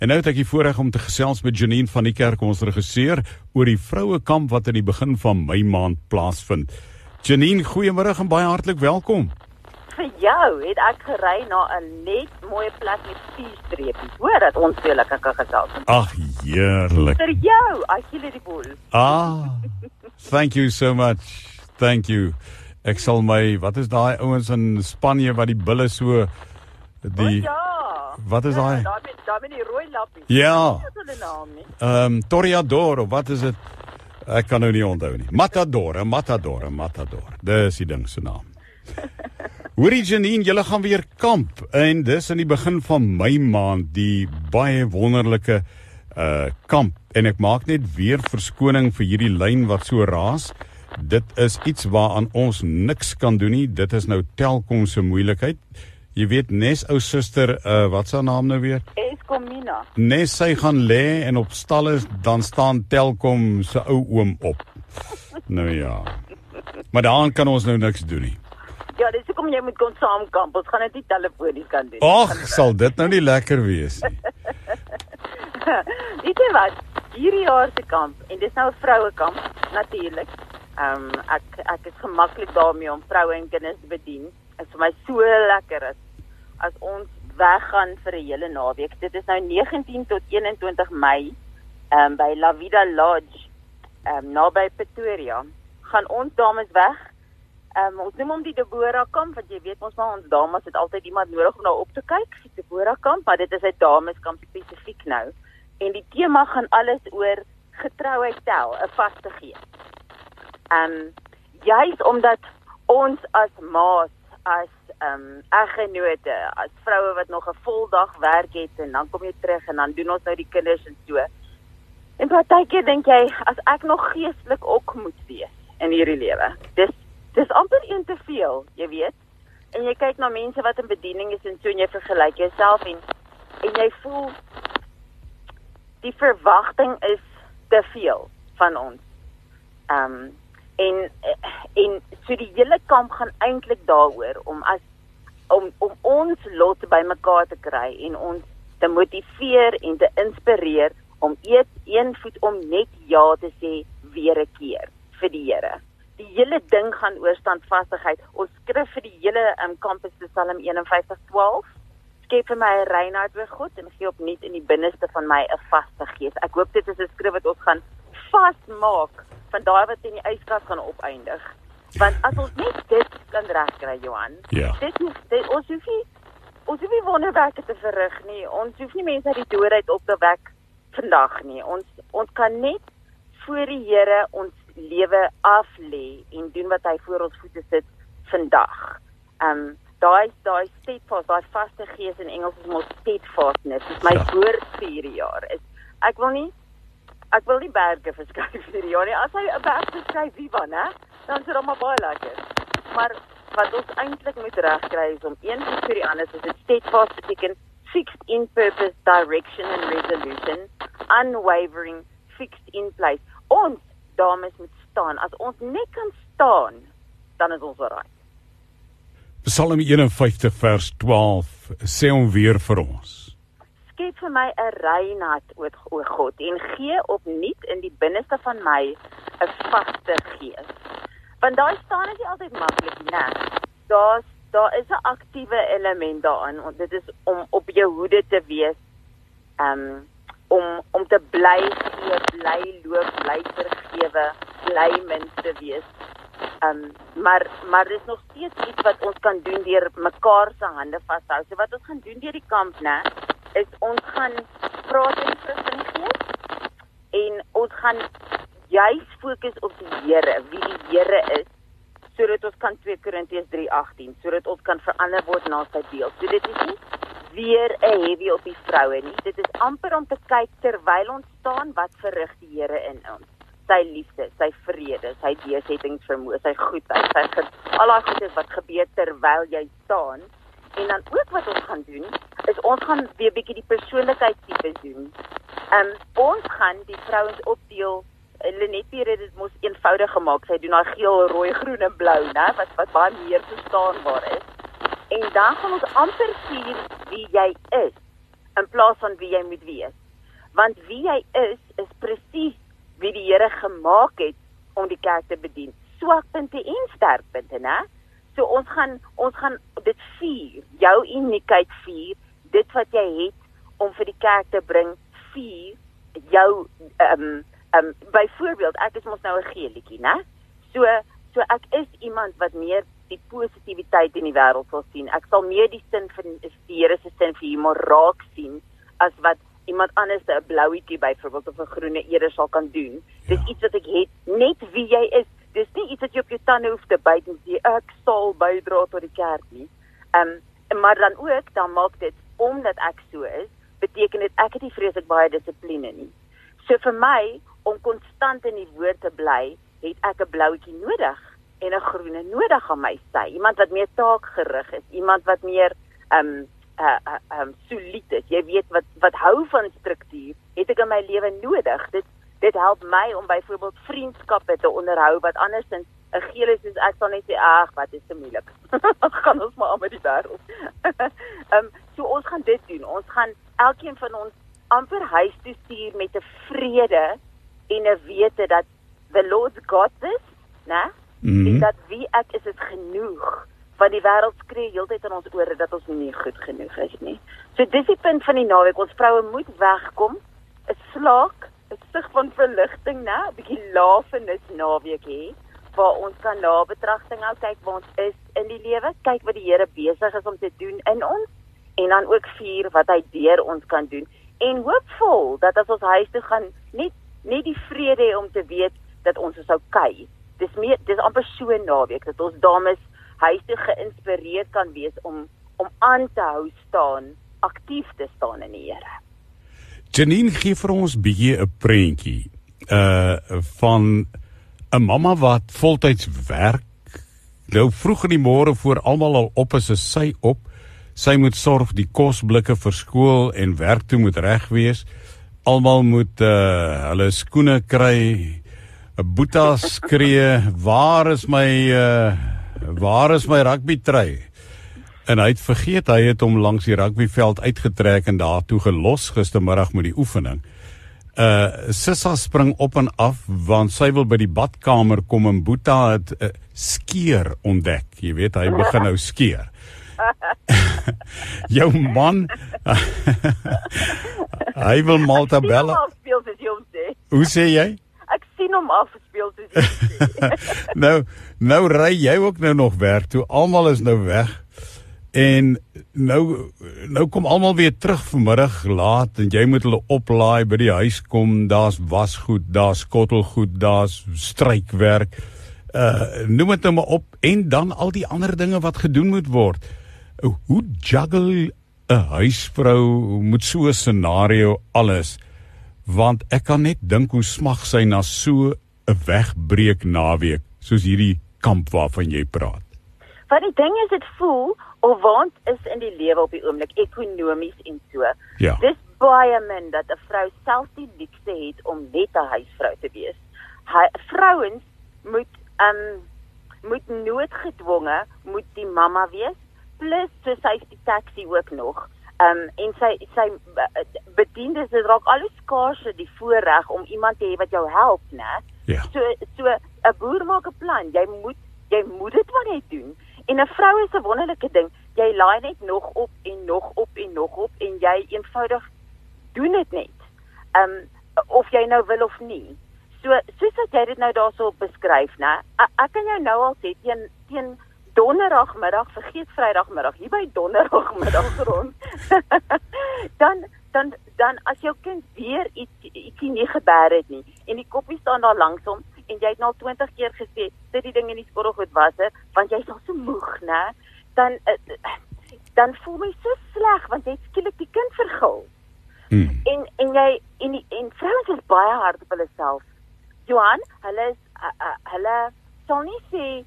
En nou het ek die voorreg om te gesels met Janine van die Kerk, ons regisseur, oor die vrouekamp wat in die begin van Mei maand plaasvind. Janine, goeiemôre en baie hartlik welkom. Vir jou het ek gery na 'n net mooi plek met 4 streepies. Hoor dat ons veel lekker kan gesels. Ag, heerlik. Vir jou, as jy die boel. Thank you so much. Thank you. Ek sal wat is daai ouens in Spanje wat die bulle so wat is daai? Daar met die rooi lappies. Ja. Wat is hulle naam nie? Toreador, of wat is dit? Ek kan nou nie onthou nie. Matador. Dis die ding se naam. Hoorie Janine, julle gaan weer kamp en dis in die begin van Mei maand, die baie wonderlike kamp. En ek maak net weer verskoning vir hierdie lyn wat so raas. Dit is iets waaraan ons niks kan doen nie. Dit is nou Telkom se moeilikheid. Jy weet, Nes ou suster, wat is haar naam nou weer? Eskomina. Nes sy gaan lê en op stalle, dan staan Telkom se ou oom op. Nou ja. Maar daaraan kan ons nou niks doen nie. Ja, dis hoekom jy moet kon saamkamp. Ons gaan dit nie telefonies kan doen. Ag, sal dit nou nie lekker wees nie. Weet jy wat? Hierdie jaar se kamp, en dis nou 'n vrouekamp, natuurlik. Ek is gemaklik daarmee om vroue en kinders te bedien. Dit is vir my so lekker as ons weggaan vir 'n hele naweek. Dit is nou 19 tot 21 Mei by La Vida Lodge naby Pretoria. Gaan ons dames weg. Ons noem hom die Deborah kamp, want jy weet ons dames het altyd iemand nodig om nou op te kyk. Die Deborah kamp, maar dit is 'n dameskamp spesifiek nou. En die tema gaan alles oor getrouheid tel, 'n vaste gees. Juist omdat ons as maas, as eggenote, as vroue wat nog 'n voldag werk het en dan kom jy terug en dan doen ons nou die kinders en so. En partykeer dink jy, as ek nog geestelik ook moet wees in hierdie lewe. Dis amper een te veel, jy weet. En jy kyk na mense wat in bediening is en so en jy vergelyk jouself en jy voel die verwagting is te veel van ons. En so die hele kamp gaan eintlik daaroor om ons lot bymekaar te kry en ons te motiveer en te inspireer om een voet om net ja te sê weer 'n keer vir die Here. Die hele ding gaan oor standvastigheid. Ons skrif vir die hele kamp is Psalm 51:12. Skep vir my 'n reinheid voor God en gee opnuut in die binneste van my 'n vaste gees. Ek hoop dit is 'n skrif wat ons gaan vasmaak van daai wat in die yskas gaan opeindig. Want as ons net dit kan regkry, Johan, ons hoef nie wonderwerke te verrig nie. Ons hoef nie mense uit die dood uit op te wek vandag nie. Ons kan net voor die Here ons lewe af lê en doen wat hy voor ons voete sit vandag. Daai steadfast, daai vaste gees in Engels is mos steadfastness. Dis my woord vir hierdie jaar. Ek wil nie berge verskryf hierdie jaar nie. As hy 'n berg verskryf, wie van, hè? Dan is dit maar baie lekker. Maar wat ons eintlik moet regkry is om een voet vir die ander, soos dit steadfast beteken, fixed in purpose, direction and resolution, unwavering, fixed in place. Ons dames moet staan. As ons net kan staan, dan is ons alright. Psalm 51 vers 12 sê hom weer vir ons. Skep vir my 'n reinheid, o God, en gee opnuut in die binneste van my 'n vaste gees. Want daai staan is nie altyd maklik nie. Daar is 'n aktiewe element daarin. Dit is om op jou hoede te wees, om te bly gee, bly loop, bly vergewe, bly mens te wees. Maar dis nog steeds iets wat ons kan doen deur mekaar se hande vashou. So wat ons gaan doen deur die kamp, is ons gaan praat in die Gees en ons gaan juis fokus op die Here, wie die Here is, sodat ons kan 2 Korintiërs 3:18, sodat ons kan verander word na sy beeld. So dit is nie weer 'n heavy op die vroue nie. Dit is amper om te kyk terwyl ons staan, wat verrig die Here in ons. Sy liefde, sy vrede, sy deursettingsvermoë, sy goedheid, al daai goedes wat gebeur terwyl jy staan. En dan ook wat ons gaan doen, is ons gaan weer bietjie die persoonlikheidstipes doen. Ons gaan die vrouens opdeel. Lenet het dit mos eenvoudig gemaak. Sy doen daai geel, rooi, groen en blou, né, wat baie meer verstaanbaar is. En dan gaan ons amper sien wie jy is in plaas van wie jy moet wees. Want wie jy is presies wie die Here gemaak het om die kerk te bedien. Swakpunte en sterkpunte, né? So ons gaan dit vier, jou uniekheid vier, dit wat jy het om vir die kerk te bring, vier jou byvoorbeeld, ek is mos nou 'n geelietjie, né? So ek is iemand wat meer die positiwiteit in die wêreld sal sien. Ek sal meer die sin van die Here se sin vir humor raak sien as wat iemand anders 'n blouetjie byvoorbeeld of 'n groene eerder sal kan doen. Dis iets wat ek het, net wie jy is. Dis nie iets wat jy op jou tande hoef te byt en sê ek sal bydra tot die kerk nie. Maar dan maak dit omdat ek so is, beteken dit ek het nie vreeslik baie dissipline nie. So vir my om konstant in die woord te bly, het ek 'n blouetjie nodig en 'n groene nodig aan my sy. Iemand wat meer taakgerig is, iemand wat meer solied is. Jy weet wat hou van struktuur, het ek in my lewe nodig. Dit help my om byvoorbeeld vriendskappe te onderhou wat andersins 'n geel is soos ek sal net sê, ag, wat is te moeilik. Gaan ons maar aan met die wêreld. So ons gaan dit doen. Ons gaan elkeen van ons amper huis toe stuur met 'n vrede en 'n wete dat the Lord's got this, né? En dat wie ek is genoeg. Want die wêreld skree heeltyd in ons ore dat ons nie goed genoeg is nie. So dis die punt van die naweek. Ons vroue moet wegkom, 'n slaak, 'n sig van verligting, né? 'n bietjie lafenis naweek hê, waar ons kan nabetragting hou, kyk waar ons is in die lewe, kyk wat die Here besig is om te doen in ons, en dan ook vier wat hy deur ons kan doen. En hoopvol dat as ons huis toe gaan, net die vrede hê om te weet dat ons is okay. Dis amper so 'n naweek dat ons dames huis toe geïnspireerd kan wees om aan te hou staan, aktief te staan in die Here. Janine, gee vir ons bietjie 'n prentjie van 'n mamma wat voltyds werk. Nou vroeg in die môre voor almal al op is sy op. Sy moet sorg die kosblikke vir skool en werk toe moet reg wees. Almal moet hulle skoene kry. 'n Boeta skree, waar is my rugbytrui? En hy het vergeet, hy het hom langs die rugbyveld uitgetrek en daartoe gelos gistermiddag met die oefening. Sissa spring op en af, want sy wil by die badkamer kom en Boeta het skeer ontdek. Jy weet, hy begin nou skeer. Jou man, hy wil Maltabella. Hoe sê jy? Ek sien hom afgespeel soos jy sê. nou ry jy ook nou nog werk toe. Almal is nou weg. En nou kom almal weer terug vanmiddag laat en jy moet hulle oplaai, by die huis kom, daar's wasgoed, daar's skottelgoed, daar's strykwerk. Noem dit nou maar op en dan al die ander dinge wat gedoen moet word. Hoe juggle 'n huisvrou met so 'n scenario alles? Want ek kan net dink hoe smag sy na so 'n wegbreek naweek soos hierdie kamp waarvan jy praat. Want die ding is, dit voel of waant is in die lewe op die oomblik ekonomies en so. Ja. Dis baie min dat 'n vrou self die luukse het om net 'n huisvrou te wees. Vrouens moet noodgedwonge moet die mamma wees, plus so sy is die taxi ook nog. En sy bediendes, dit raak al hoe skaarser die voorreg om iemand te hê wat jou help, né? Ja. So 'n boer maak 'n plan. Jy moet dit wat jy doen. En 'n vrou is 'n wonderlike ding. Jy laai net nog op en nog op en nog op en jy eenvoudig doen dit net. Of jy nou wil of nie. Soos wat jy dit nou daarso beskryf, né? Ek kan jou nou al sê teen donderdagmiddag, vergeet vrydagmiddag, hier by donderdagmiddag rond. dan as jou kind weer ietsie nie gebeur het nie en die koppie staan daar langs hom en jy het nou 20 keer gesê sit die ding in die skottelgoedwasser want jy's al so moeg, né? Dan voel my so sleg want jy skielik die kind vergil. En vrouens is baie hard op hulle self. Johan, hulle sal nie sê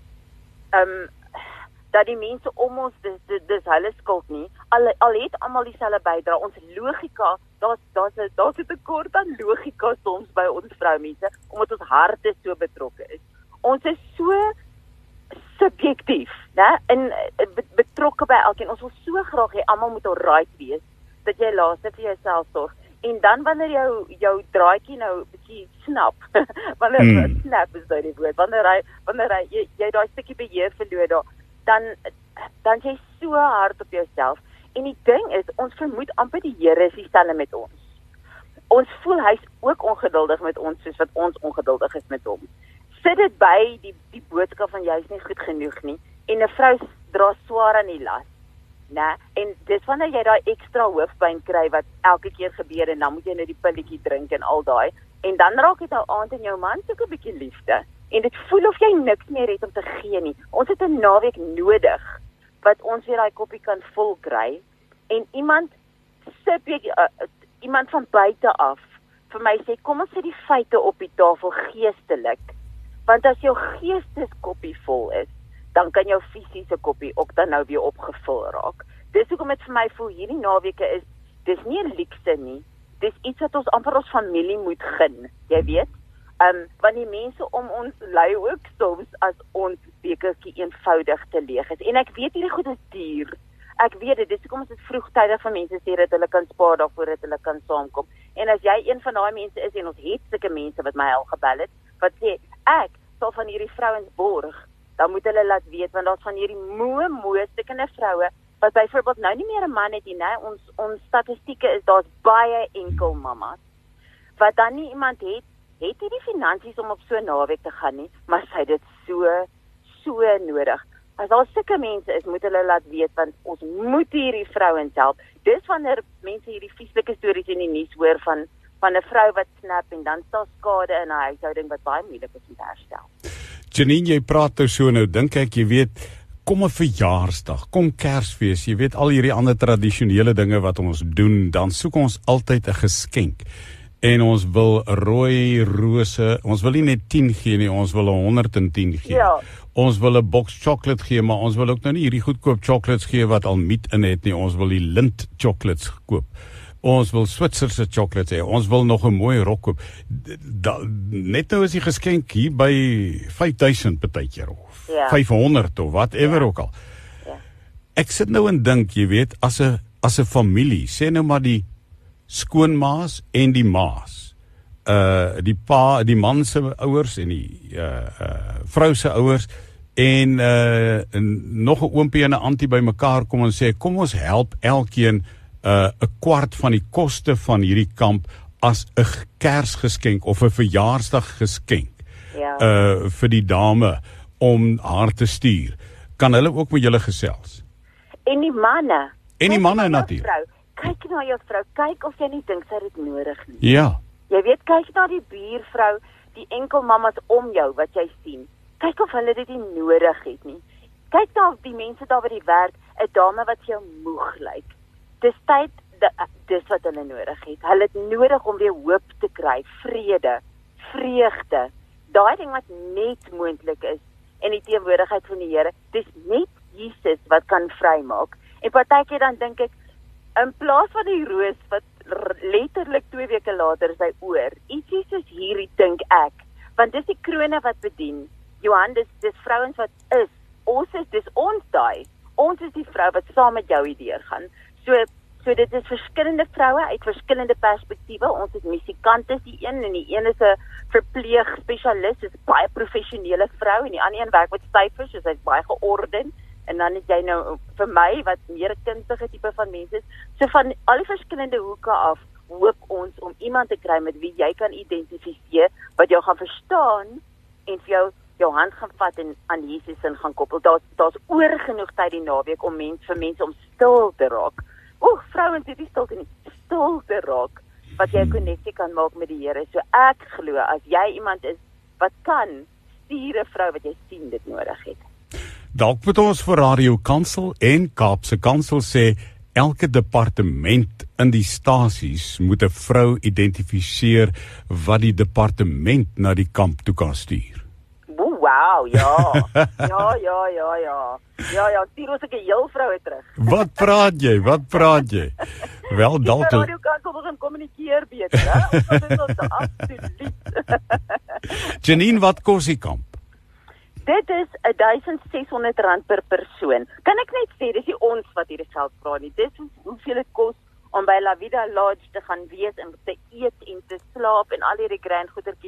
dat die mense om ons dis hulle skuld nie. Al het almal dieselfde bydra. Ons logika, daar's 'n tekort aan logika soms by ons vroumense omdat ons harte so betrokke is. Ons is so subjektief, né? En betrokke by elkeen. Ons wil so graag hê almal moet alright wees. dat jy laaste vir jouself sorg. En dan wanneer jou draadjie nou bietjie snap, wanneer snap is daai woord, wanneer jy daai stukkie beheer verloor dan jy so hard op jouself. En die ding is, ons vermoed amper die Here is dieselfde met ons. Ons voel hy's ook ongeduldig met ons soos wat ons ongeduldig is met hom. Sit dit by die boodskap van jy's nie goed genoeg nie en 'n vrou dra swaar aan die las. Nee, en dis wanneer jy daai ekstra hoofpyn kry wat elke keer gebeur en dan moet jy nou die pilletjie drink en al daai en dan raak dit nou aand en jou man soek 'n bietjie liefde en dit voel of jy niks meer het om te gee nie. Ons het 'n naweek nodig wat ons weer daai koppie kan vol kry en iemand van buite af vir my sê kom ons sit die feite op die tafel geestelik want as jou geesteskoppie vol is dan kan jou fisiese koppie ook dan nou weer opgevul raak. Dis hoekom dit vir my voel hierdie naweke is, dis nie 'n luukse nie. Dis iets wat ons amper ons familie moet gun. Jy weet? Want die mense om ons ly ook soms as ons bekertjie eenvoudig te leeg is. En ek weet hierdie goed is duur. Ek weet dit, dis hoekom ons dit vroegtydig vir mense sê dat hulle kan spaar daarvoor dat hulle kan saamkom. En as jy een van daai mense is en ons het sulke mense wat my al gebel het, wat sê ek sal van hierdie vrouens borg, dan moet hulle laat weet want daar's van hierdie moe stikkende vroue wat byvoorbeeld nou nie meer 'n man het nie, né? Ons statistieke is daar's baie enkel mammas wat dan nie iemand het nie die finansies om op so 'n naweek te gaan nie, maar sy het dit so nodig. As daar sulke mense is, moet hulle laat weet want ons moet hierdie vrouens help. Dis wanneer mense hierdie vieslike stories in die nuus hoor van 'n vrou wat snap en dan staan skade in 'n huishouding wat baie moeilik is om te herstel. Janine, jy praat nou dink ek, jy weet, kom 'n verjaarsdag, kom Kersfees, jy weet al hierdie ander tradisionele dinge wat ons doen, dan soek ons altyd 'n geskenk. En ons wil rooi rose, ons wil nie net 10 gee nie, ons wil 110 gee. Ja. Ons wil 'n boks chocolate gee, maar ons wil ook nou nie hierdie goedkoop chocolates gee wat al miet in het nie, ons wil die lint chocolates koop. Ons wil Switserse chocolates hê, ons wil nog 'n mooi rok koop. Net nou is die geskenk hier by 5000 partykeer of 500 of whatever ook al. Ja. Ek sit nou en dink, jy weet, as 'n familie, sê nou maar die skoonmaas en die maas, die man se ouers en die vrou se ouers en nog 'n oompie en 'n antie by mekaar kom en sê kom ons help elkeen 'n kwart van die koste van hierdie kamp as 'n Kersgeskenk of 'n verjaarsdaggeskenk vir die dame om haar te stuur. Kan hulle ook met julle gesels? En die manne. En die manne natuurlik. Kyk na jou vrou, kyk of jy nie dink sy het dit nodig nie. Ja. Jy weet, kyk na die buurvrou, die enkel mammas om jou wat jy sien. Kyk of hulle dit nie nodig het nie. Kyk na die mense daar by die werk, 'n dame wat jou moeg lyk. Dis tyd, dis wat hulle nodig het. Hulle het nodig om weer hoop te kry, vrede, vreugde. Daai ding wat net moontlik is in die teenwoordigheid van die Here. Dis net Jesus wat kan vrymaak. En partykeer dan dink ek, in plaas van die roos wat letterlik 2 weke later is hy oor, ietsie soos hierdie dink ek, want dis die krone wat bedien. Johan, dis vrouens wat is. Dis ons daai. Ons is die vrou wat saam met jou hierdeur gaan. So dit is verskillende vroue uit verskillende perspektiewe. Ons is musikantes die een en die een is 'n verpleegspesialis, is baie professionele vrou en die ander een werk met syfers, so hy's baie georden. En dan is jy nou vir my wat meer 'n kunstige tipe van mens is. So van al die verskillende hoeke af hoop ons om iemand te kry met wie jy kan identifiseer, wat jou gaan verstaan en vir jou hand gaan vat en aan Jesus in gaan koppel. Daar's oor genoeg tyd die naweek om vir mense om stil te raak. Vrouens het nie stil te raak wat jy 'n koneksie kan maak met die Here. So ek glo as jy iemand is wat kan, stuur 'n vrou wat jy sien dit nodig het. Dalk moet ons vir Radio Kansel en Kaapse Kansel sê, elke departement in die stasies moet 'n vrou identifiseer wat die departement na die kamp toe kan stuur. Wow, ja. Ja, stuur ons 'n heel vroue terug. Wat praat jy? Wel, dalk Radio Kansel begin kommunikeer beter, hè? Dit is absoluut. Janine, wat kos die kamp? Dit is R1,600 per persoon. Kan ek net sê, dis nie ons wat hierdie geld vra nie. Dis hoeveel dit kos om by La Vida Lodge te gaan wees en te eet en te slaap en al hierdie grand goedertjies.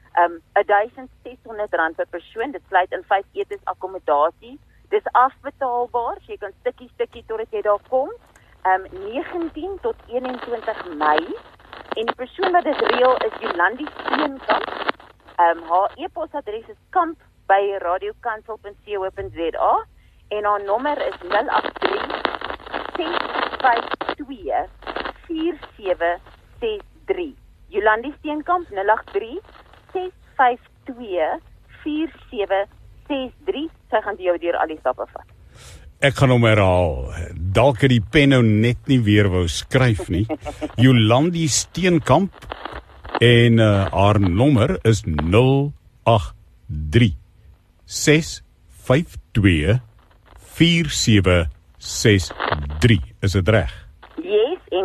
R1,600 per persoon, dit sluit in 5 etes akkommodasie. Dis afbetaalbaar, so jy kan stukkie totdat jy daar kom. 19 tot 21 Mei. En die persoon wat dit reël is Jolandi Steenkamp. Haar e-posadres is kamp@radiokansel.co.za en haar nommer is 083 652 4763. Jolandi Steenkamp 083 652 4763. Sy gaan jou deur al die stappe vat. Ek gaan hom herhaal. Dalk het die pen nou net nie weer wou skryf nie. Jolandi Steenkamp en haar nommer is 083 652 4763. Is dit reg? Yes, en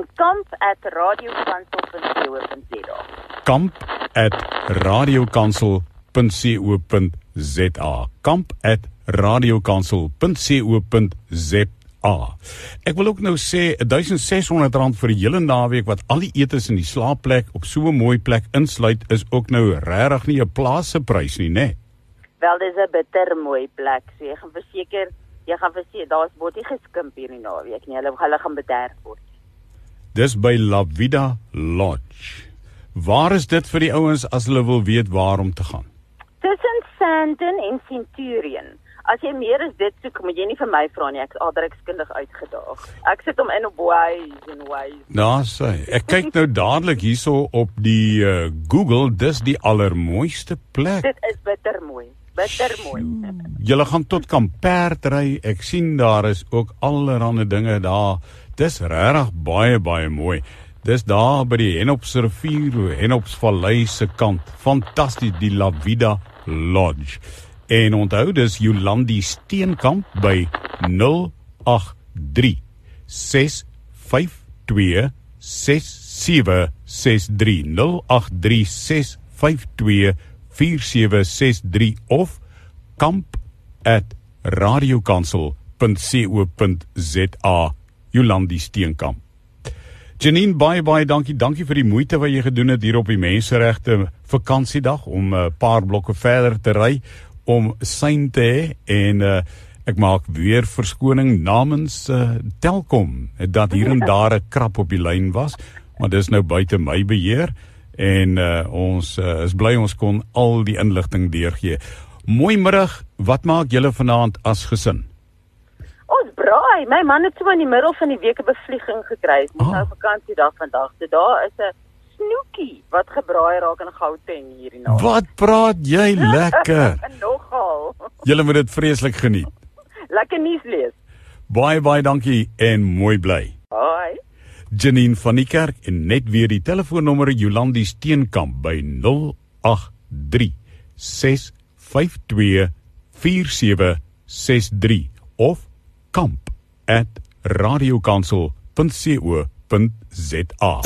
kamp@radiokansel.co.za. kamp@radiokansel.co.za. kamp@radiokansel.co.za. Ek wil ook nou sê R1,600 vir die hele naweek wat al die etes in die slaapplek op so 'n mooi plek insluit is ook nou regtig nie 'n plaasse prys nie, né? Wel, dis 'n bitter mooi plek. So jy gaan verseker, daar word nie geskimp hierdie naweek nie. Hulle gaan bederf word. Dis by La Vida Lodge. Waar is dit vir die ouens as hulle wil weet waar om te gaan? Tussen Sandton en Centurion. As jy meer as dit soek, moet jy nie vir my vra nie. Ek is aardrykskundig uitgedaag. Ek sit hom in op Waze. Nou sê, ek kyk nou dadelik hierso op die Google, dis die allermooiste plek. Dit is bittermooi. Julle gaan tot Kampert ry. Ek sien daar is ook allerlei dinge daar. Dis regtig baie mooi. Dis daar by die Henopsrivier, Henopsvallei se kant. Fantasties, die La Vida Lodge. En onthou, dis Jolandi Steenkamp by 083 652 6763. 083 652 4763 of kamp@radiokansel.co.za. Jolandi Steenkamp. Janine, baie dankie vir die moeite wat jy gedoen het hier op die Menseregte vakansiedag om 'n paar blokke verder te ry om sein te hê en ek maak weer verskoning namens Telkom dat hier en daar 'n krap op die lyn was, maar dis nou buite my beheer en ons is bly ons kon al die inligting deurgee. Mooi middag, wat maak julle vanaand as gesin? Ons braai. My man het so in die middel van die week 'n bevlieging gekry. Dis nou vakansiedag vandag. So daar is 'n snoekie wat gebraai raak in Gauteng hierdie naweek. Wat praat jy lekker? Nogal. Julle moet dit vreeslik geniet. Lekker nuus lees. Baie dankie en mooi bly. Bye. Janine van die Kerk en net weer die telefoonnommer Jolandi Steenkamp by 083 652 4763 of kamp@radiokansel.co.za.